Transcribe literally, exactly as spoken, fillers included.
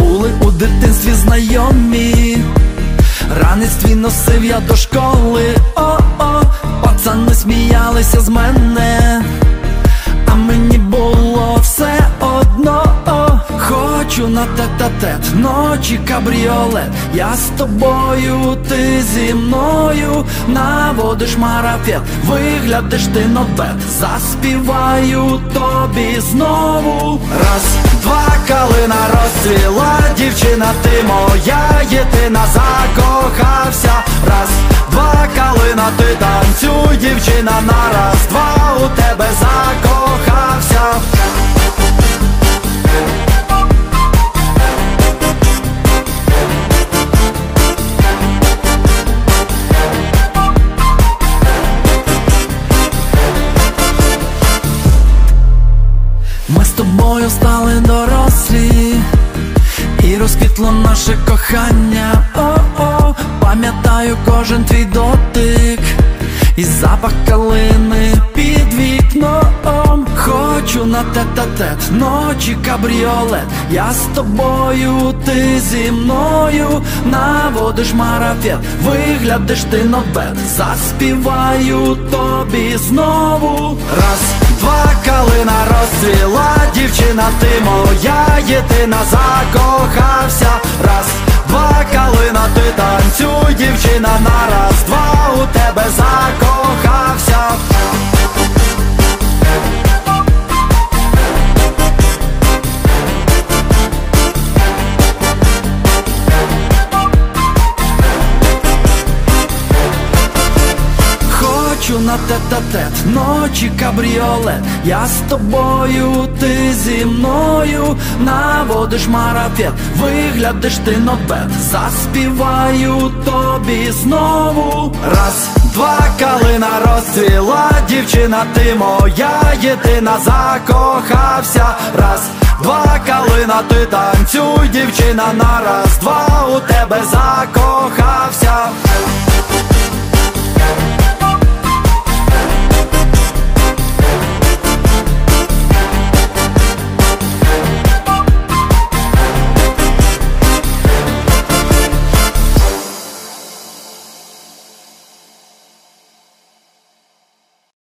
були у дитинстві знайомі. Ранець твій носив я до школи. О-о, пацани сміялися з мене, а мені було все одно. Хочу на тет-а-тет, ночі кабріолет. Я з тобою, ти зі мною. Наводиш марафет, виглядиш ти нотбет. Заспіваю тобі знову. Раз, два, калина розцвіла, дівчина ти моя, єдина, закохався. Раз, два, калина ти танцюй, дівчина, на раз, два, у тебе закохався. Ми з тобою стали дорослі, і розквітло наше кохання. О-о, пам'ятаю кожен твій дотик і запах калини під вікном. Хочу на тет-а-тет, ночі кабріолет. Я з тобою, ти зі мною. Наводиш марафет, виглядиш ти нотбет. Заспіваю тобі знову. Раз, два, калина розцвіла, дівчина ти моя, єдина, закохався. Раз, два, калина ти танцюй, дівчина, на раз, два, у тебе закохався. Хочу на тет-а-тет, ночі кабріолет. Я з тобою, ти зі мною. Наводиш марафет, виглядиш ти нотбет. Заспіваю тобі знову. Раз, два, калина розцвіла, дівчина ти моя, єдина, закохався. Раз, два, калина ти танцюй, дівчина, на раз, два, у тебе закохався.